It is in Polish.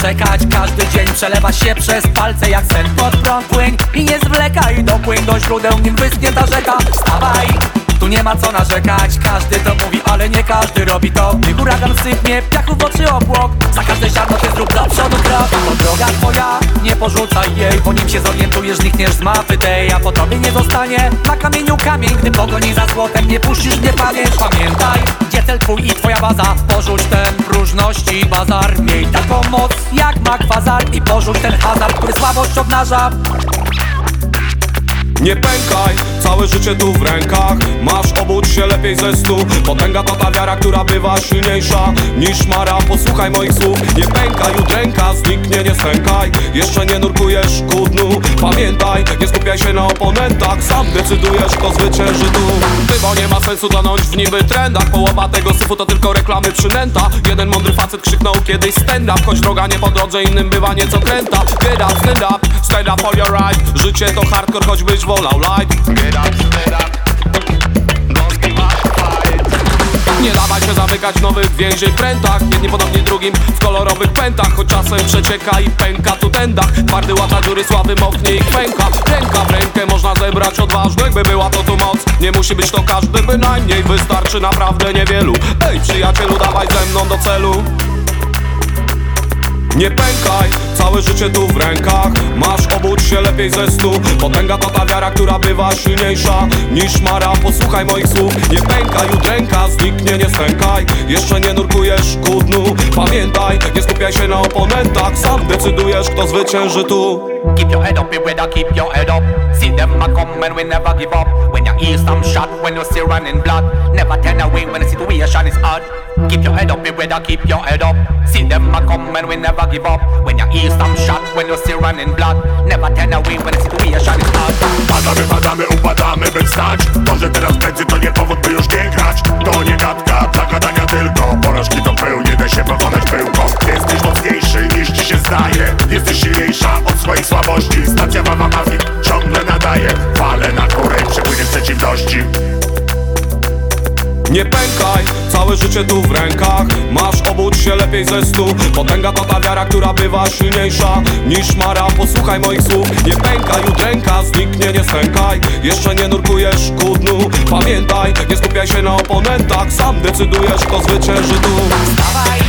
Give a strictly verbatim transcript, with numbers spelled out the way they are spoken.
narzekać. Każdy dzień przelewa się przez palce jak sen pod prąd. Płyń i nie zwlekaj, dopłyń do źródeł, nim wyschnie ta rzeka. Wstawaj, tu nie ma co narzekać. Każdy to mówi, ale nie każdy robi to. Gdy huragan sypnie, piachu w oczy obłok, za każde ziarno ty zrób do przodu krok. To droga twoja, nie porzucaj jej, bo nim się zorientujesz, znikniesz z mapy tej. A po tobie nie zostanie na kamieniu kamień, gdy pogoni za złotem, nie puścisz mnie pamięć. Pamiętaj, gdzie cel twój i twoja baza. Porzuć ten próżności bazar. Miej taką moc jak ma kwazar i porzuć ten hazard, który słabość obnaża. Nie pękaj, całe życie tu w rękach. Masz, obudź się lepiej ze stu. Potęga to ta wiara, która bywa silniejsza niż mara. Posłuchaj moich słów. Nie pękaj, udręka zniknie, nie stękaj. Jeszcze nie nurkujesz ku dnu. Pamiętaj, nie skupiaj się na oponentach. Sam decydujesz, kto zwycięży tu. Ty, bo nie ma sensu tonąć w niby trendach. Połowa tego syfu to tylko reklamy przynęta. Jeden mądry facet krzyknął kiedyś stand up. Choć droga nie po drodze, innym bywa nieco kręta. Get up, stand up, stand up for your right. Życie to hardcore, choćbyś wolał light. Get up, stand up. Don't give up fight. Nie dawaj się zamykać w nowych więzień prętach. Jedni podobni drugim w kolorowych pętach. Choć czasem przecieka i pęka tu ten dach. Twardy łata dziury, słaby moknie i kwęka. Ręka w rękę można zebrać odważnych, by była to tu moc. Nie musi być to każdy, bynajmniej wystarczy naprawdę niewielu. Ej przyjacielu, dawaj ze mną do celu. Nie pękaj, całe życie tu w rękach. Masz, obudź się lepiej ze stu. Potęga to ta wiara, która bywa silniejsza niż mara. Posłuchaj moich słów. Nie pękaj, udręka zniknie, nie stękaj. Jeszcze nie nurkujesz ku dnu. Pamiętaj, nie skupiaj się na oponentach. Sam decydujesz, kto zwycięży tu. Keep your head up, you better keep your head up. See them a come and we never give up. When you hear some shot, when you see running blood, never turn away when the situation is hard. Keep your head up, you better keep your head up. See them a come and we never give up. When you hear some shot, when you see running blood, never turn away when the situation is hard. Padamy, padamy, upadamy, by wstać. To, że teraz pędzy, to nie powód, by już nie grać. To nie gadka, dla gadania tylko. Porażki to pył, nie da się pokonać pyłką. Jesteś mocniejszy niż ci się zdaje. Jesteś silniejsza od swoich słabości. Stacja Wawa Mafii ciągle nadaje. Fale na górę i przepłynie przeciwności. Nie pękaj, całe życie tu w rękach. Masz, obudź się lepiej ze stu. Potęga to ta wiara, która bywa silniejsza niż mara. Posłuchaj moich słów. Nie pękaj, udręka zniknie, nie stękaj. Jeszcze nie nurkujesz ku dnu. Pamiętaj, nie skupiaj się na oponentach. Sam decydujesz, kto zwycięży tu. Wstawaj,